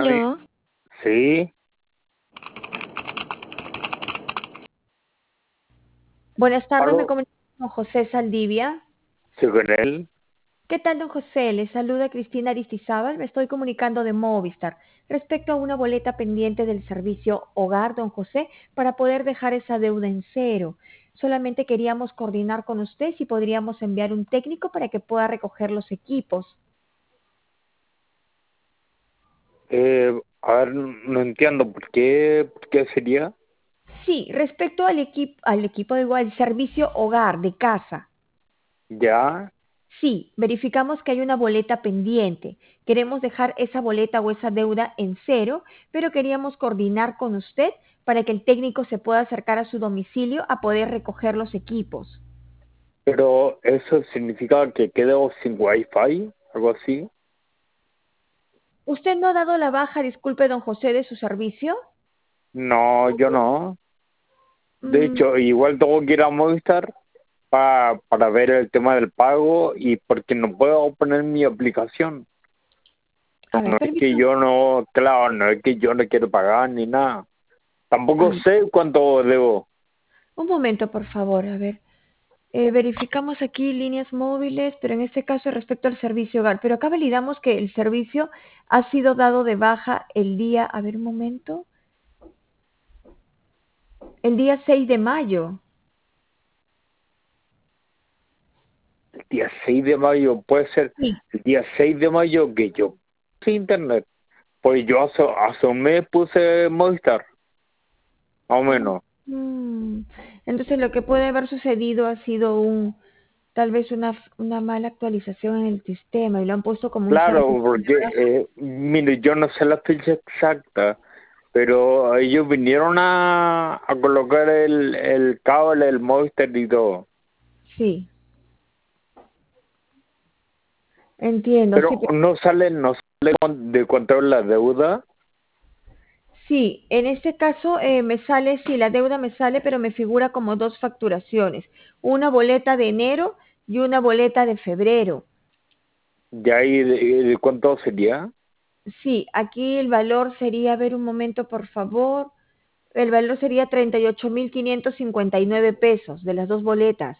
Dígame. Aló, Sí, buenas tardes, me aló, comunico con José Saldivia. sí, con él. ¿Qué tal, don José? Le saluda Cristina Aristizábal, me estoy comunicando de Movistar respecto a una boleta pendiente del servicio Hogar, don José, para poder dejar esa deuda en cero. Solamente queríamos coordinar con usted si podríamos enviar un técnico para que pueda recoger los equipos. A ver, no entiendo por qué sería. Sí, respecto al equipo, digo, al servicio Hogar de casa. Ya, Sí, verificamos que hay una boleta pendiente. Queremos dejar esa boleta o esa deuda en cero, pero queríamos coordinar con usted para que el técnico se pueda acercar a su domicilio a poder recoger los equipos. pero eso significa que quedo sin wifi, algo así. ¿Usted no ha dado la baja, disculpe, don José, de su servicio? No, yo no. De Mm, hecho, igual tengo que ir a Movistar para ver el tema del pago y porque no puedo poner mi aplicación. a No ver, es que permítame. yo no, claro, no es que yo no quiero pagar ni nada. Tampoco Ah, sé cuánto debo. un momento, por favor, a ver. Verificamos aquí líneas móviles, pero en este caso respecto al servicio hogar. Pero acá validamos que el servicio ha sido dado de baja el día, a ver un momento, el día 6 de mayo. El día 6 de mayo, puede ser Sí. el día 6 de mayo que yo puse internet. Pues yo hace un mes puse Movistar, más o menos. Mm. Entonces lo que puede haber sucedido ha sido tal vez una mala actualización en el sistema y lo han puesto como un Claro, servicio de porque, baja. mire, yo no sé la fecha exacta, pero ellos vinieron a colocar el cable, el Movistar y todo. Sí, entiendo. Sí, Pero no sale de cuánto es la deuda. sí, en este caso me sale, sí, la deuda me sale, pero me figura como dos facturaciones, una boleta de enero y una boleta de febrero. Ya ahí de cuánto sería. Sí, aquí el valor sería, a ver un momento, por favor, el valor sería 38.559 pesos de las dos boletas.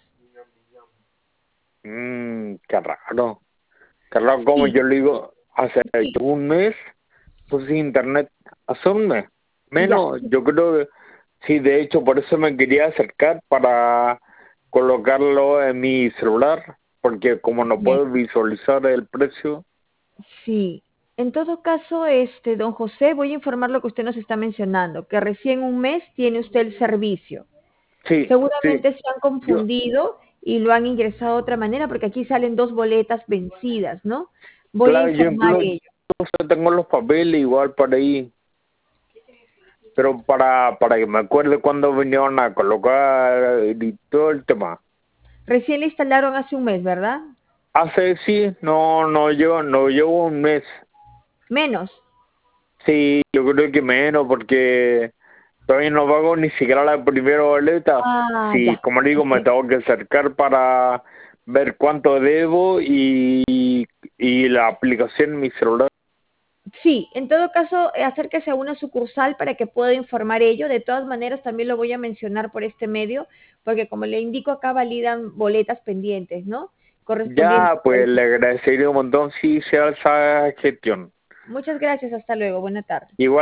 Qué raro. Claro, como Sí, yo le digo, hace sí, un mes puse internet, hace un mes, ya. menos, yo creo que sí, de hecho, por eso me quería acercar para colocarlo en mi celular, porque como no Bien. puedo visualizar el precio, Sí, en todo caso, don José, voy a informar lo que usted nos está mencionando, que recién un mes tiene usted el servicio. sí, sí, Seguramente se han yo, confundido y lo han ingresado de otra manera, porque aquí salen dos boletas vencidas, ¿no? Voy a claro, yo informar incluso ello. tengo los papeles igual por ahí, pero para que me acuerde cuando vinieron a colocar y todo el tema. Recién le instalaron hace un mes, ¿verdad? Hace sí, no llevo un mes. Menos. Sí, yo creo que menos porque todavía no pago ni siquiera la primera boleta. Ah, Sí, ya. como digo, me Entiendo. tengo que acercar para ver cuánto debo y la aplicación en mi celular. Sí, en todo caso, acérquese a una sucursal para que pueda informar ello. De todas maneras, también lo voy a mencionar por este medio, porque como le indico acá, validan boletas pendientes, ¿no? Correspondientes Ya, a pues eso. le agradecería un montón si se hace esa gestión. Muchas gracias, hasta luego, buena tarde. Igual